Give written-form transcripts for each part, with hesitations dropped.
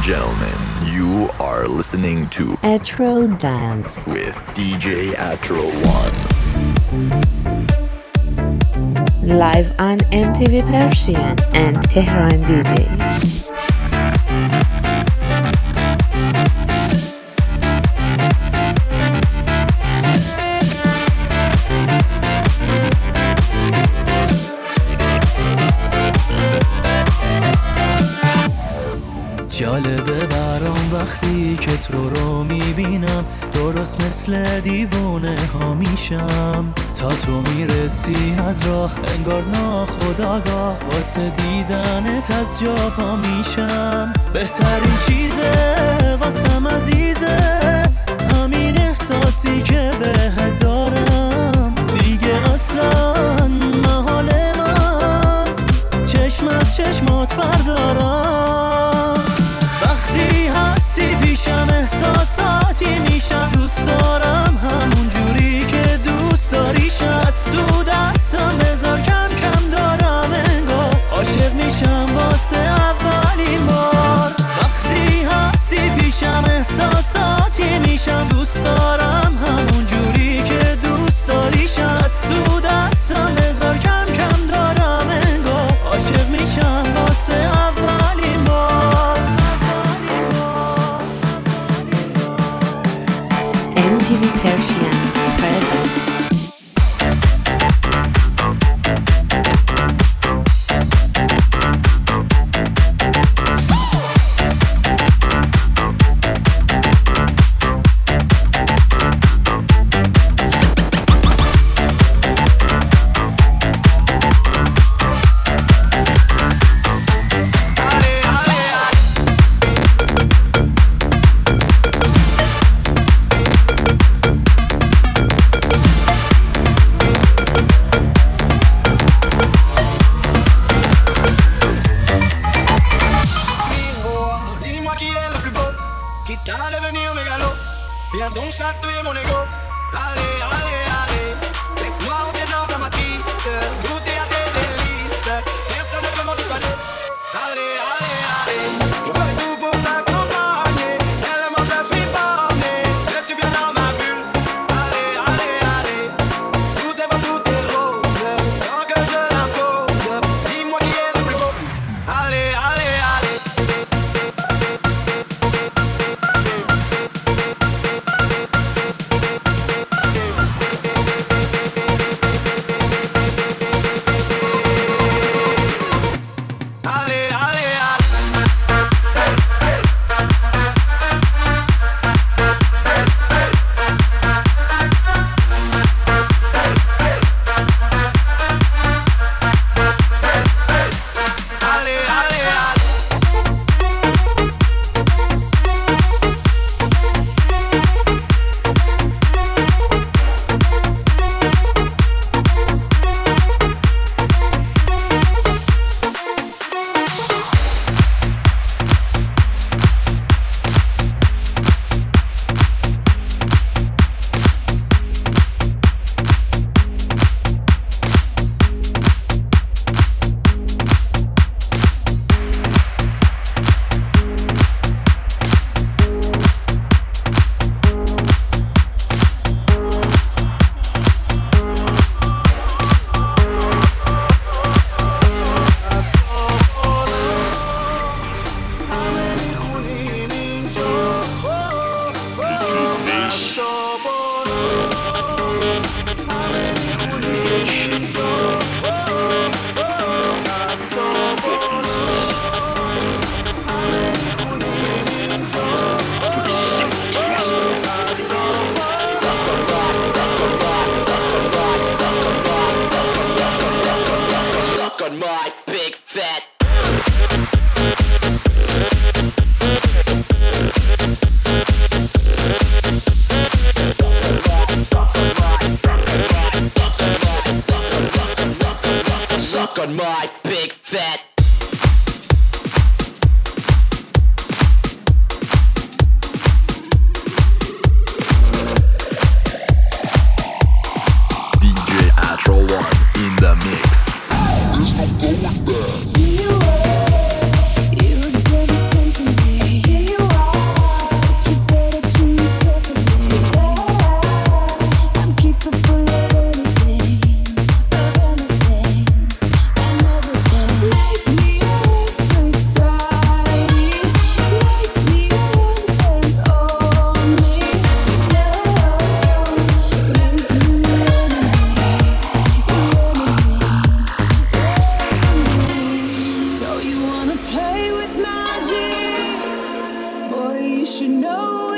gentlemen, you are listening to Atro Dance with DJ Atro One. Live on MTV Persian and Tehran DJs. جالبه برام وقتی که تو رو میبینم، درست مثل دیوونه ها میشم. تا تو میرسی از راه انگار ناخودآگاه، واسه دیدنت از جا پا میشم. بهترین چیزه واسم عزیزه همین احساسی که بهت دارم، دیگه اصلا محال من چشمات بردارم. وقتی هستی پیشم احساساتی میشم، دوست دارم همون جوری که دوست داریشم. از تو دستم بذار کم کم دارم انگار عاشق میشم واسه اولین بار. وقتی هستی پیشم احساساتی میشم، دوست دارم همون جوری که دوست داریشم. از تو دستم بذار کم کم دارم انگار عاشق میشم واسه اولین بار. MTV Persian presents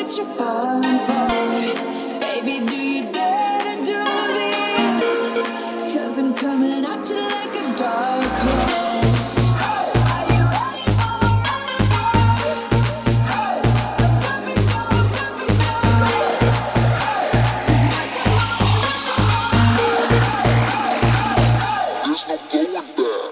that you're falling for. Baby, do you dare to do this? 'Cause I'm coming at you like a dark horse. Are you ready for the perfect storm, perfect storm? 'Cause not tomorrow, not tomorrow. There's no going back.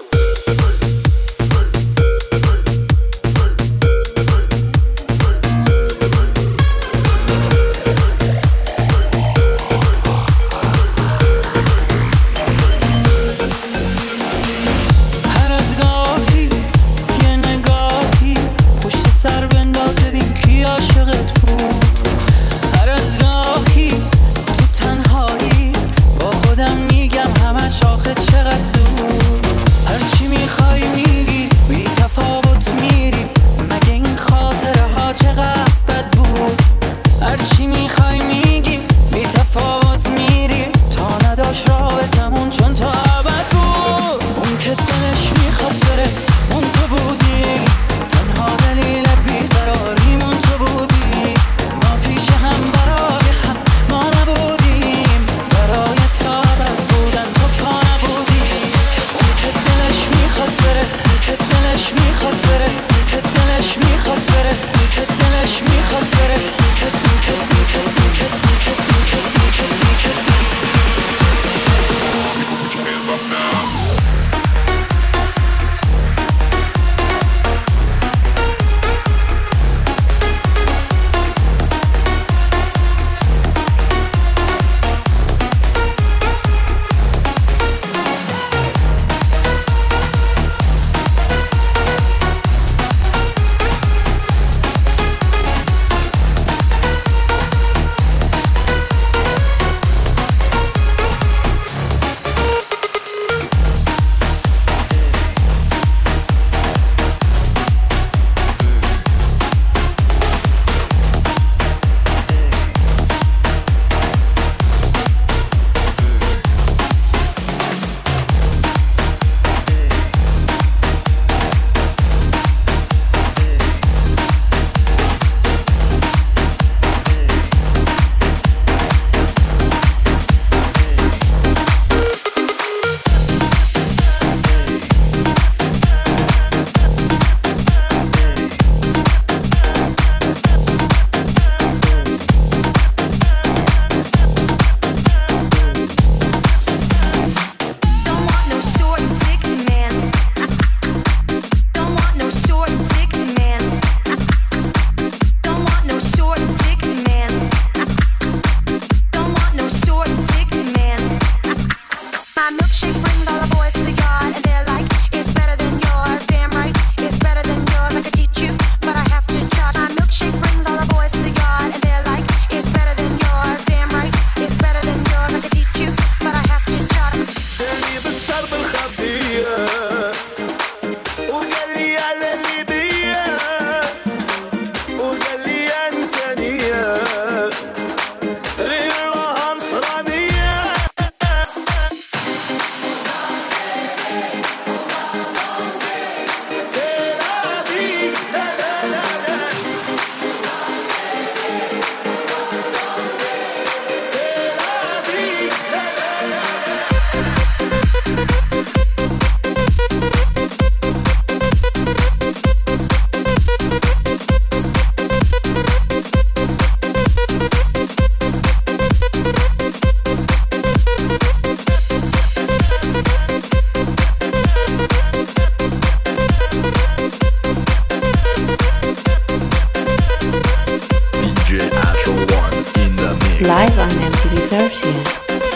Live on MTV Persian.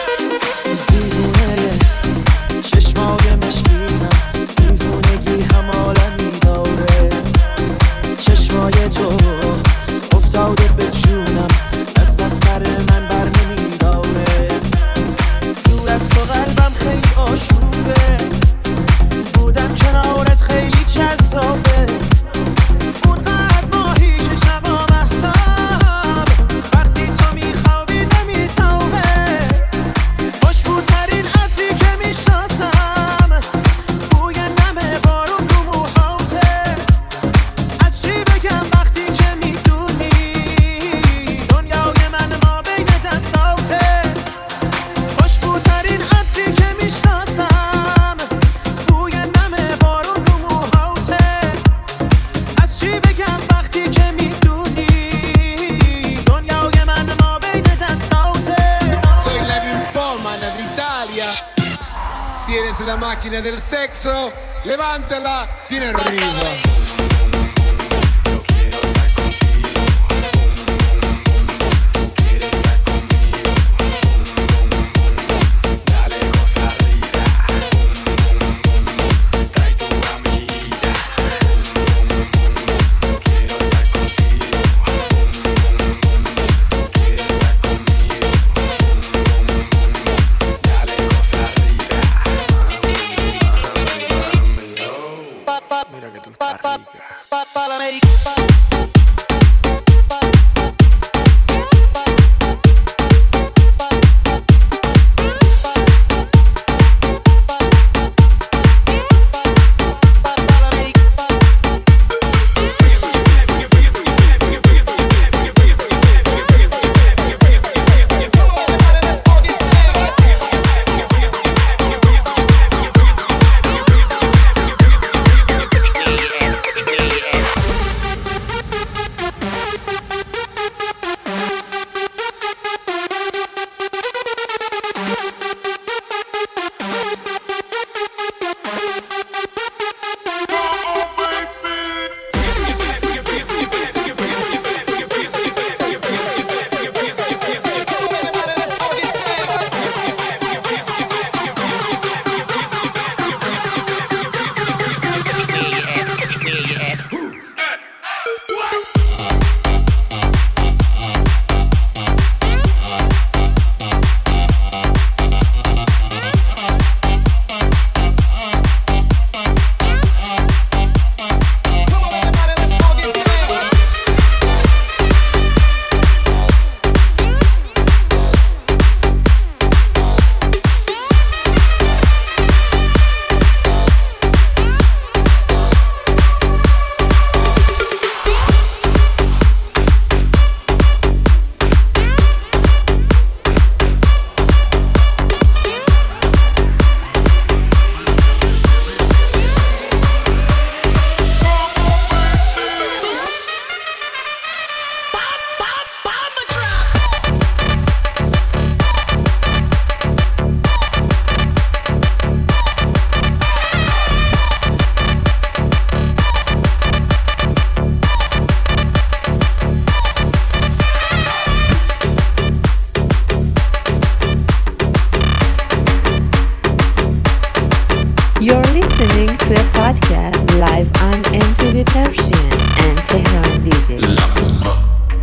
چشمای مشکیتم دیوونگی هم عالمی داره چشمای تو افتاده به جونم دست از سر من بر نمیداره دور از تو قلبم خیلی آشوبه بودم کنارت خیلی جذابه اونقدر ماهی که شبا مهتاب وقتی تو میخوابی نمیتابه خوشبوترین عطری که میشناسم بوی نم بارون رو موهاته از چی بگم وقتی که میدونی tienes la máquina del sexo, levántala, tiene arriba. Mira que tú estás rica. You're listening to a podcast live on MTV Persian and Tehran DJ.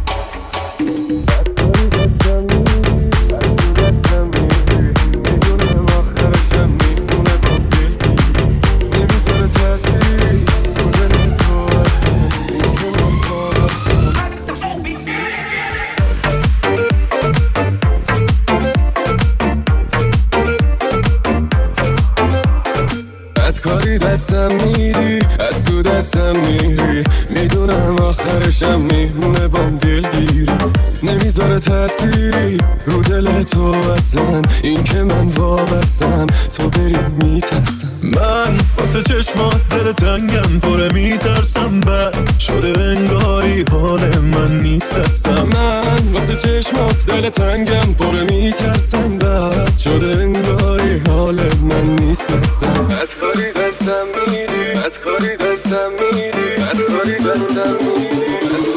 کاری دستم میری از تو دستم میری میدونم آخرشم میمونه بام دلگیری نمیذاره تأثیری رو دل تو اصلا این که من وابستم تو بری میترسم من واسه چشمات دل تنگم پره میترسم بعد شده انگاری حال من نیست هستم من واسه چشمات دل تنگم پره میترسم بعد شده انگاری حال من نیست هستم از کاری دستم میری از کاری دستم میری از کاری دستم میری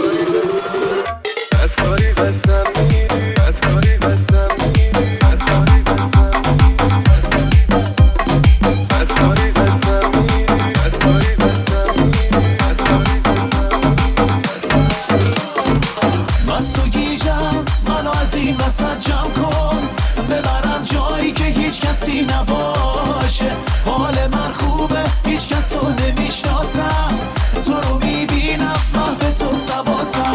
از کاری دستم میری از کاری دستم میری از کاری دستم میری از کاری دستم مستو گیجم منو از این وسط جمع کن ببرم جایی که هیچ کسی نباشه حال من خوبه هیچ کس رو نمیشناسم تو رو میبینم قلب تو سواسم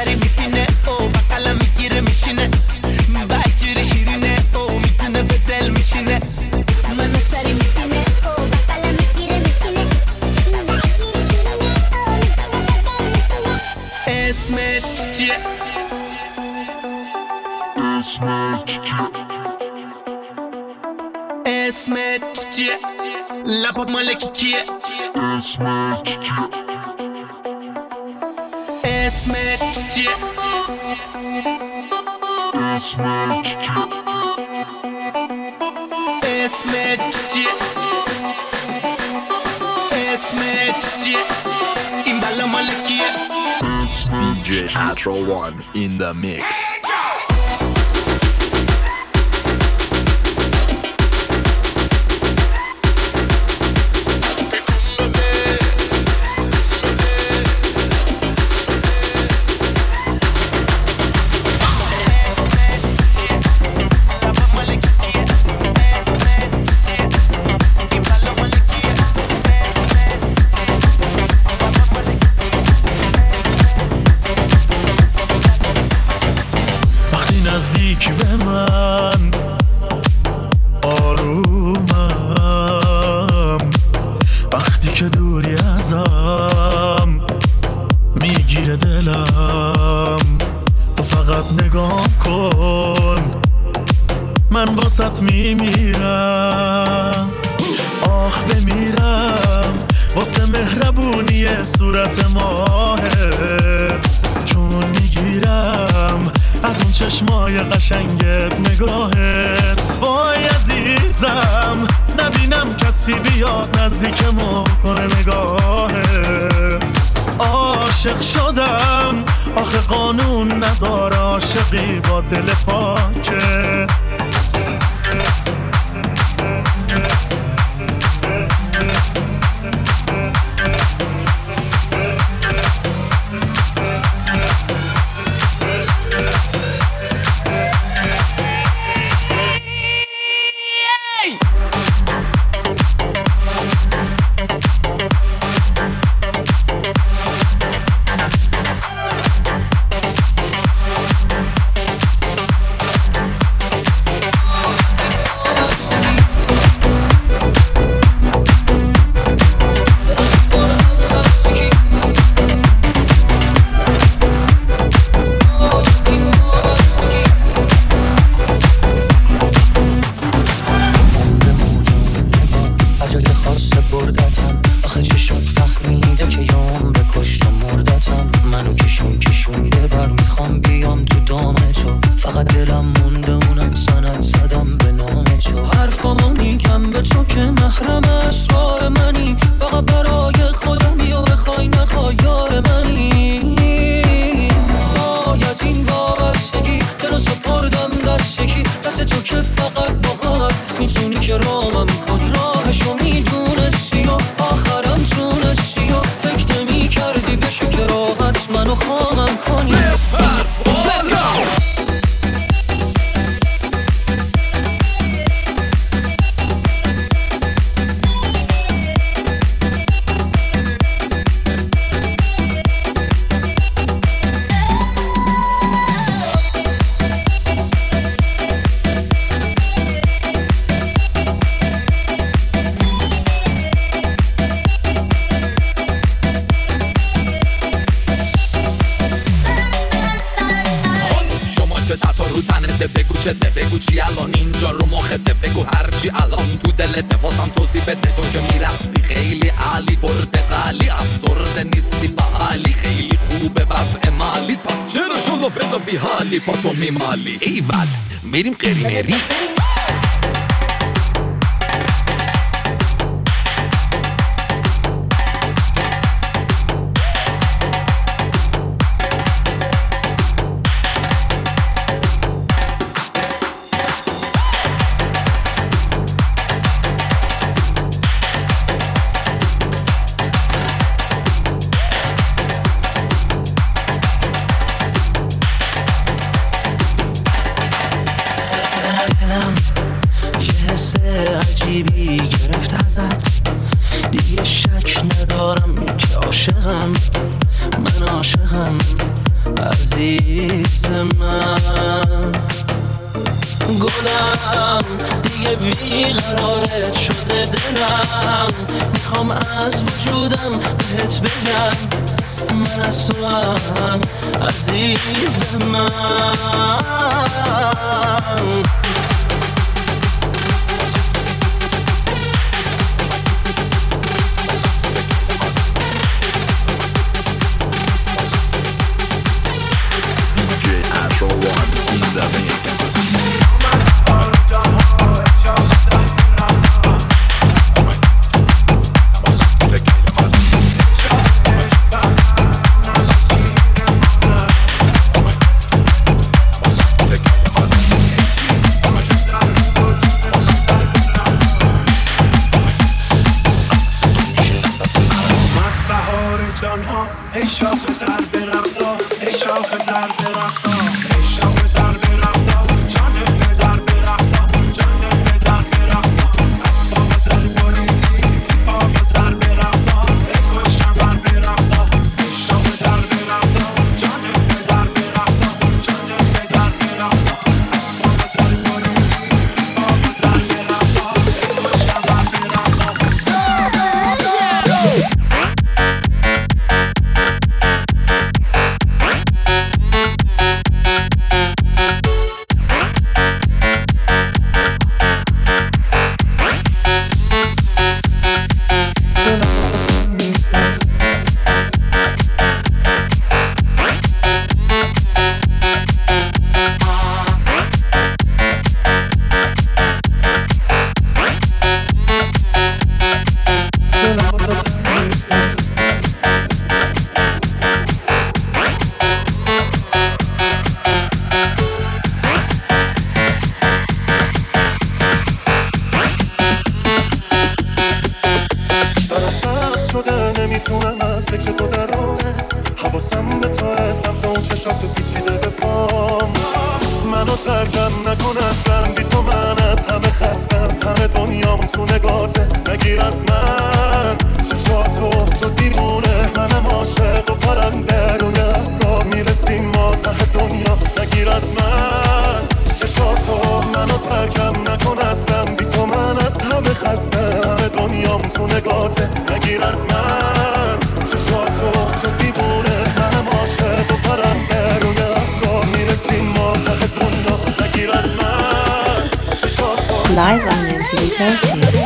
سری میپینه او بقلم میگیره میشینه بجوری شیرینه او میتونه به دل میشینه منو سری میپینه او بقلم میگیره میشینه بجوری شیرینه او میتونه به دل میشینه اسمت چیه؟ اسمت چیه؟ لبات مالکی کیه؟ اسمت چیه؟ اسمت چیه؟ این بلا مالکیه DJ Atro One in the mix. نزدیک به من آرومم وقتی که دوری ازم میگیره دلم تو فقط نگاه کن من واسط میمیرم آخ بمیرم واسه مهربونی صورت ماهه چون میگیرم از اون چشمای قشنگت نگاهت وای عزیزم نبینم کسی بیاد نزدیکمو کنه نگاهت عاشق شدم آخه قانون نداره عاشقی با دل پاکه بگو چی الان اینجا رو مخته بگو هرچی الان تو دلت واسم توضیح بده تو که میرقصی خیلی عالی پرتقالی افسرده نیستی بحالی خیلی خوبه وضع مالی پس چرا شما فدا بی حالی پا تو میمالی ایول میریم قرینری عجیبی گرفت ازت دیگه شک ندارم که عاشقم من عاشقم عزیز من. گلم دیگه بیقرارت شده دلم، میخوام از وجودم بهت بگم من از تو هم عزیز من. DJ Atro One in the mix. ای شاخ در برقصا، ای شاخ در برقصا، ای شاخ در برقصا، جانب به در برقصا، جانب به در برقصا، اسباب سر بریدی، آب سر برقصا، ای خوشم بر برقصا، ای شاخ در برقصا، جانب به در برقصا، جانب به در برقصا، اسباب سر بریدی، آب سر برقصا، ای خوشم بر برقصا. نمیتونم از فکر تو درونه، حواسم به تو سمت اون چشات پیچیده به پام. منو ترکم نکن اصلا، بی تو من از همه خستم، همه دنیام تو نگاته، نگیر از من چشاتو تو دیوونه. منم عاشق و پرنده روی راه میرسیم ما ته دنیا، نگیر از من چشاتو. منو ترکم نکن اصلا، بی تو من از همه خستم، همه دنیام تو نگاته، نگیر از من چشاتو تو دیوونه. منم عاشق و پرنده روی راه میرسیم ما ته دنیا، نگیر از من چشاتو. Live on MTV Persian.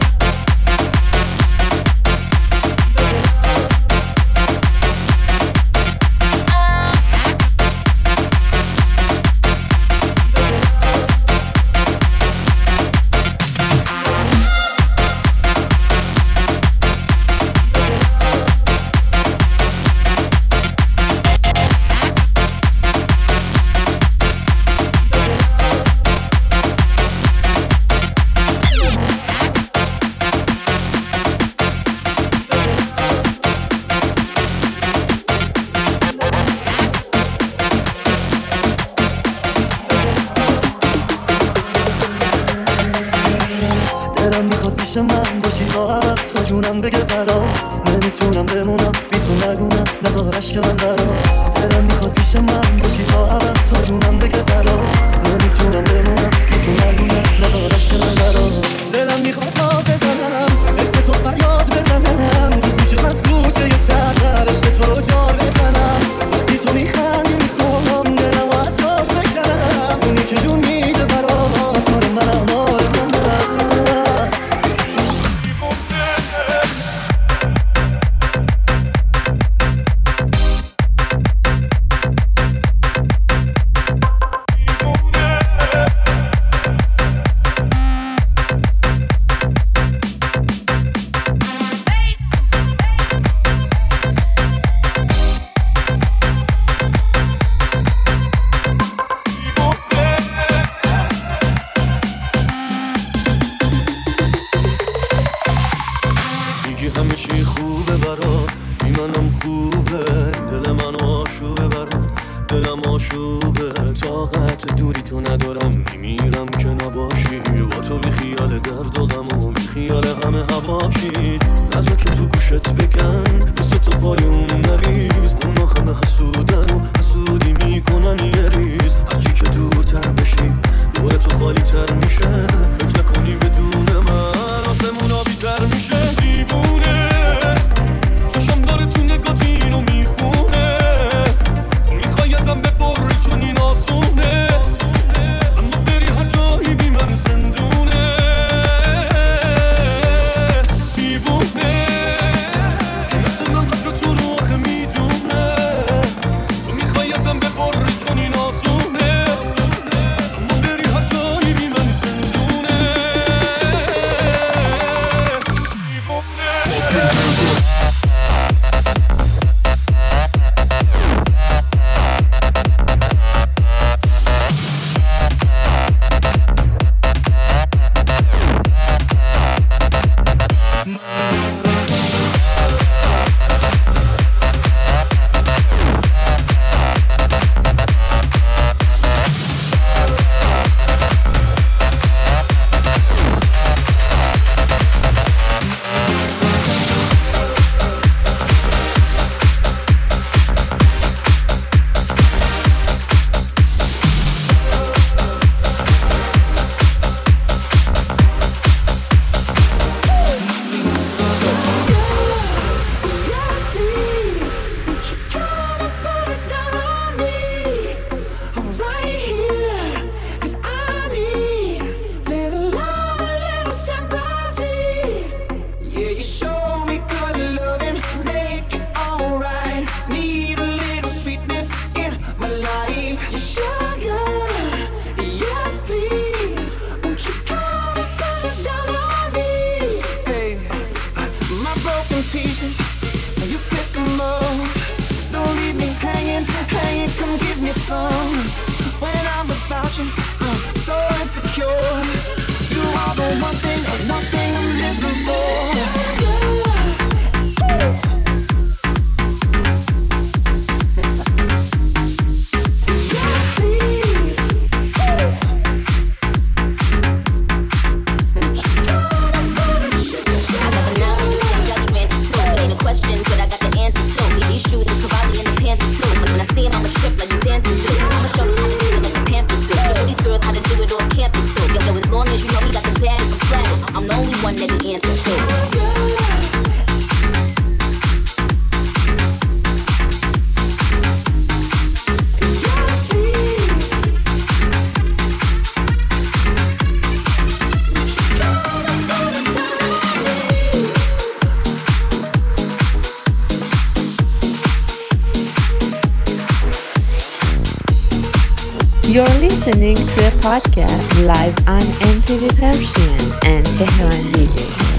دلم میخواد پیش من باشی تا جونم بگه برا، نمیتونم بمونم بی تو نگونم نذار عشق من برا. دلم میخواد پیش من باشی تا جونم بگه برا، نمیتونم بمونم بی تو نگونم نذار عشق من برا. دلم میخواد ها بزنم اسم تو فریاد بزنم، تو گوشم از کوچه شهر عشق تو رو جار بزنم. وقتی تو میخندی میخوام دلم و از راست بکنم، اونی که جون میده برا آثار منم آره من همه چی خوبه برات، بی منم خوبه، دل من آشوبه برات، دلم آشوبه. طاقت دوری تو ندارم، میمیرم که نباشی، با تو بی خیال درد و غم و بی خیال همه هواشی. نذار که تو گوشت بگن مثل تو پای اون نریز، اونا همه حسودن و حسود میکنن یه ریز. هرچی که دورتر بشی دور تو خالی تر میشه. فکر نکنی بدون من آسمون آبی تر میشه. دیوونه چشم داره تو نگات اینو میخونه. میخوای ازم ببری چون این آسونه. اما بری هر جایی بی من زندونه. دیوونه مثل من قدر تو رو آخه میدونه. تو میخوای ازم ببری چون این آسونه. اما بری هر جایی بی من زندونه. You're listening to a podcast live on MTV Persian and Tehran DJ.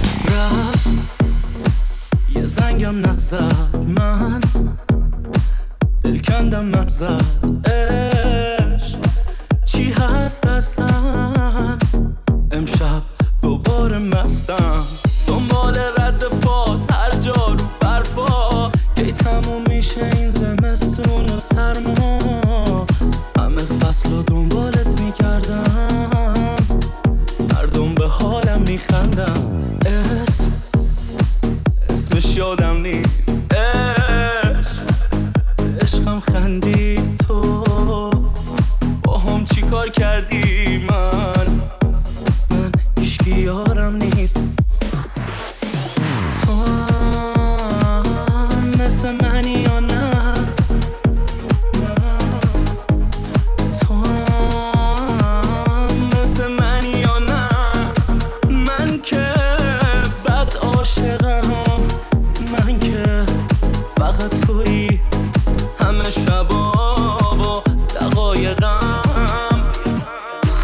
یه زنگم نزد من دل کندم مغزت عشق چی هست هستن امشب دوباره مستم دنبال رد پات هر جا رو برفا کی تموم میشه این زمستون و سرما همه فصل رو دنبالت میکردم مردم به حالم میخندم اسمش یادم نیست عشقم خندید تو با هم چی کار کردی من هیچکی یارم نیست تو هم مثل منی یا نه تو هم مثل منی یا نه من که بد عاشقم من که فقط تویی همه شبا و دقایقم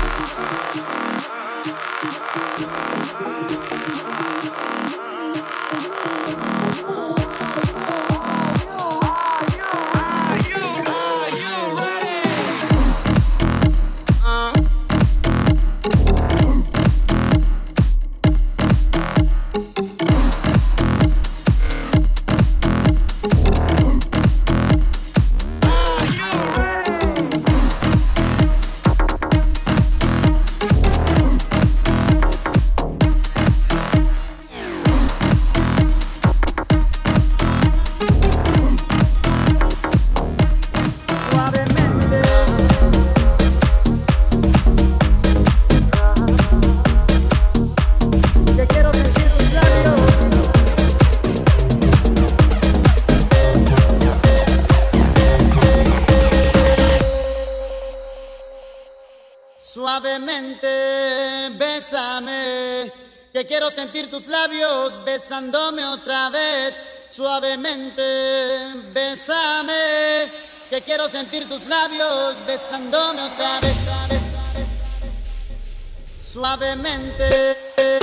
Suavemente, bésame, que quiero sentir tus labios besándome otra vez. Suavemente, bésame, que quiero sentir tus labios besándome otra vez. Suavemente.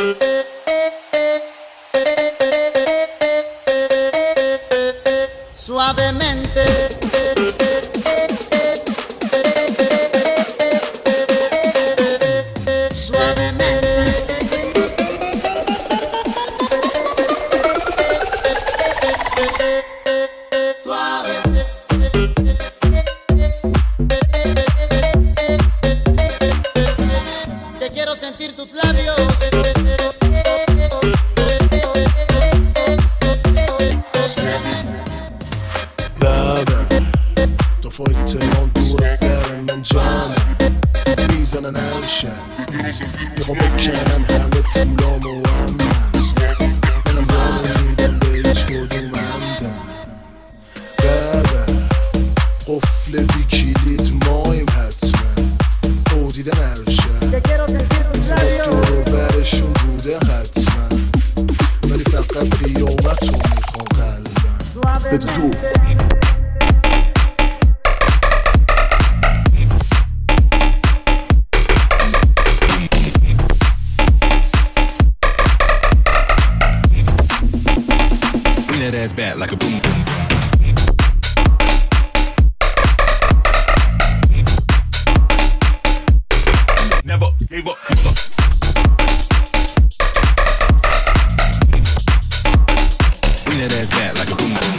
Suavemente. Sentir tus labios. بابا تو فای تهران دوره برم من جانم میزنن هرشن میخوام بکنن همه پولامو هم منم دارم میدم به هیچ کدوم همدم بابا قفل بی کلید مایم حتما او دیدن هرشن مثل دورو برشون بوده حتما ولی فقط قیامت رو میخوام قلبم بده دو Bring that ass back like a boom boom. Never gave up. Bring that ass back like a boom boom.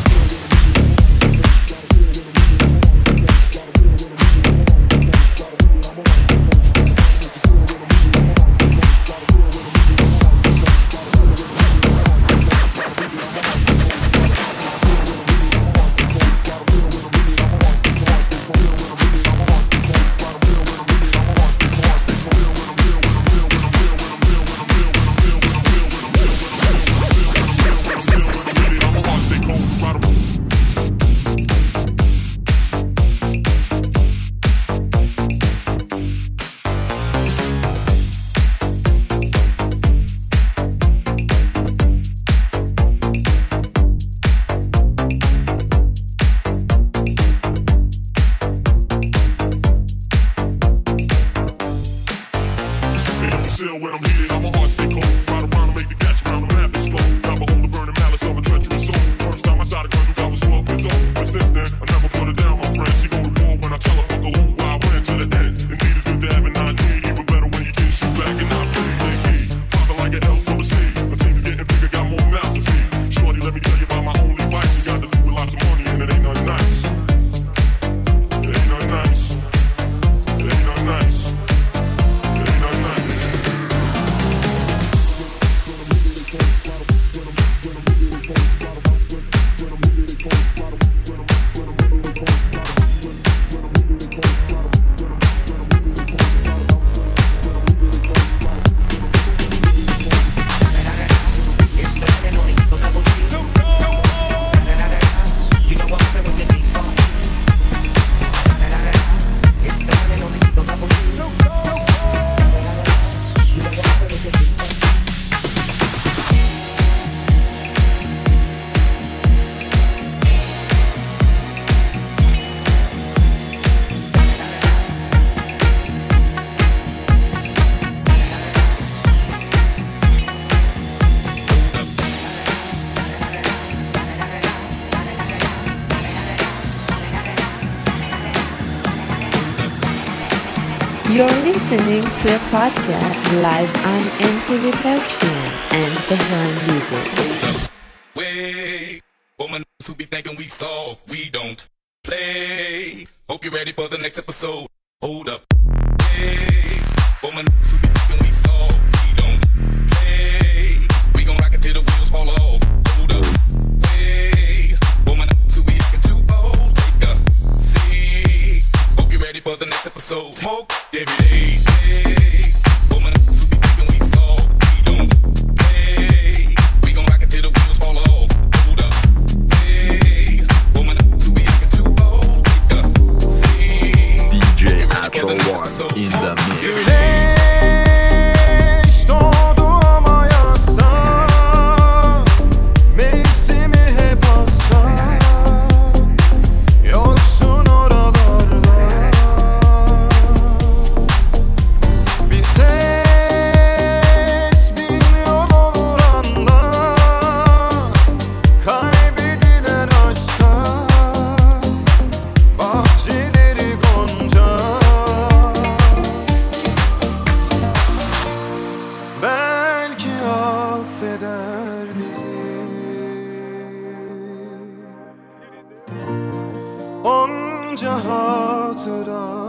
You're listening to a podcast live on MTV Persian and Tehran DJ. Wait, woman who be thinking we soft, we don't play. Hope you're ready for the next episode. Hold up. Hey, woman who be thinking we soft, we don't play. We gon' rock it till the wheels fall off. Hold up. Hey, woman who be acting too bold, take a seat. Hope you're ready for the next episode. Smoke every day. Hey, woman who be thinking we soft, we don't play. We gon' rock it till the wheels fall off. Hold up. Hey, woman who be acting too bold, take a seat. DJ Atro One in the mix. bizi. Onca hatıra